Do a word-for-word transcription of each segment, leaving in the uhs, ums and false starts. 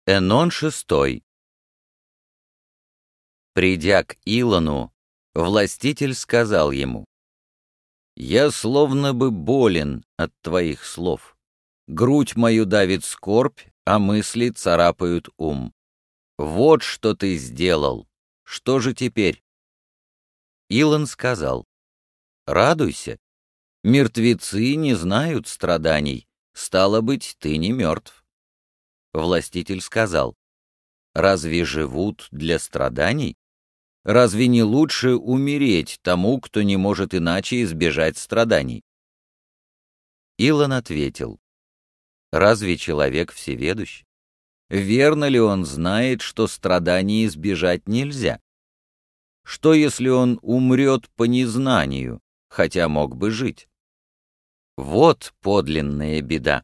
Энон шестой. Придя к Илону, властитель сказал ему: «Я словно бы болен от твоих слов. Грудь мою давит скорбь, а мысли царапают ум. Вот что ты сделал. Что же теперь?» Илон сказал: «Радуйся. Мертвецы не знают страданий, стало быть, ты не мертв». Властитель сказал: «Разве живут для страданий? Разве не лучше умереть тому, кто не может иначе избежать страданий?» Илон ответил: «Разве человек всеведущ? Верно ли он знает, что страданий избежать нельзя? Что, если он умрет по незнанию, хотя мог бы жить? Вот подлинная беда.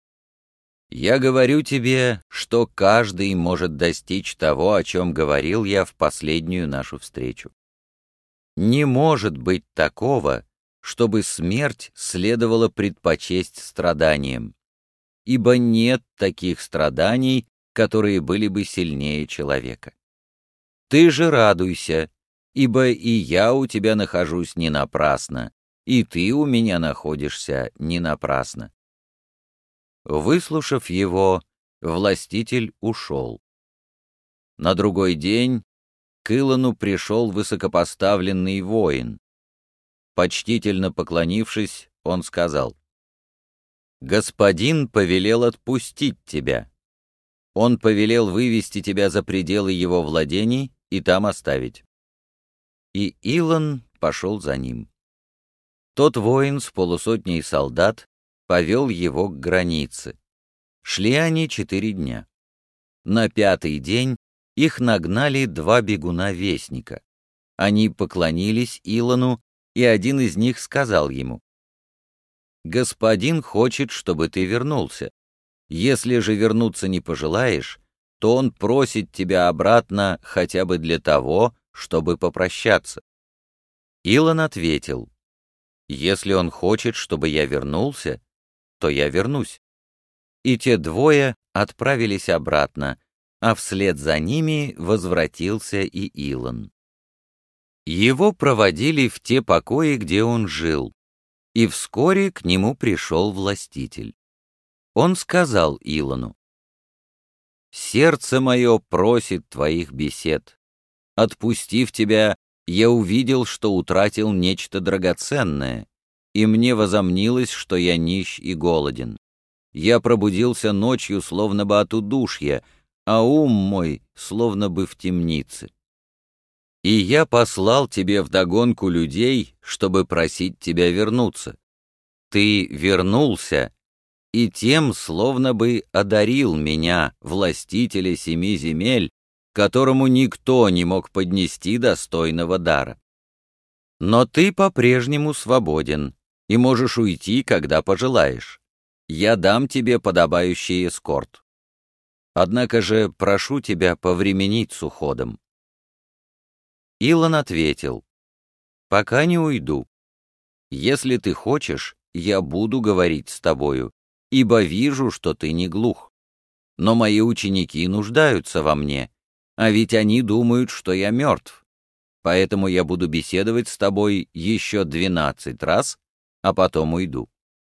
Я говорю тебе, что каждый может достичь того, о чем говорил я в последнюю нашу встречу. Не может быть такого, чтобы смерть следовало предпочесть страданиям, ибо нет таких страданий, которые были бы сильнее человека. Ты же радуйся, ибо и я у тебя нахожусь не напрасно, и ты у меня находишься не напрасно». Выслушав его, властитель ушел. На другой день к Илону пришел высокопоставленный воин. Почтительно поклонившись, он сказал: «Господин повелел отпустить тебя. Он повелел вывести тебя за пределы его владений и там оставить». И Илон пошел за ним. Тот воин с полусотней солдат повел его к границе. Шли они четыре дня. На пятый день их нагнали два бегуна-вестника. Они поклонились Илону, и один из них сказал ему: «Господин хочет, чтобы ты вернулся. Если же вернуться не пожелаешь, то он просит тебя обратно хотя бы для того, чтобы попрощаться». Илон ответил: «Если он хочет, чтобы я вернулся, то я вернусь». И те двое отправились обратно, а вслед за ними возвратился и Илон. Его проводили в те покои, где он жил, и вскоре к нему пришел властитель. Он сказал Илону: «Сердце мое просит твоих бесед. Отпустив тебя, я увидел, что утратил нечто драгоценное, и мне возомнилось, что я нищ и голоден. Я пробудился ночью, словно бы от удушья, а ум мой словно бы в темнице. И я послал тебе вдогонку людей, чтобы просить тебя вернуться. Ты вернулся, и тем словно бы одарил меня, властителя семи земель, которому никто не мог поднести достойного дара. Но ты по-прежнему свободен и можешь уйти, когда пожелаешь. Я дам тебе подобающий эскорт. Однако же прошу тебя повременить с уходом». Илон ответил: «Пока не уйду. Если ты хочешь, я буду говорить с тобою, ибо вижу, что ты не глух. Но мои ученики нуждаются во мне, а ведь они думают, что я мертв. Поэтому я буду беседовать с тобой еще двенадцать раз, а потом уйду».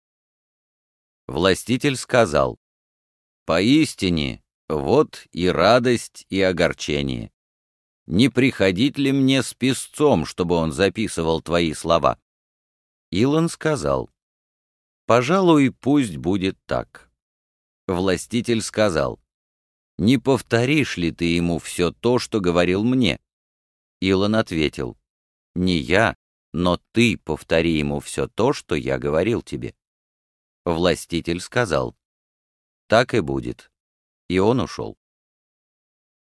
Властитель сказал: «Поистине, вот и радость, и огорчение. Не приходить ли мне с писцом, чтобы он записывал твои слова?» Илон сказал: «Пожалуй, пусть будет так». Властитель сказал: «Не повторишь ли ты ему все то, что говорил мне?» Илон ответил: «Не я, но ты повтори ему все то, что я говорил тебе». Властитель сказал: «Так и будет». И он ушел.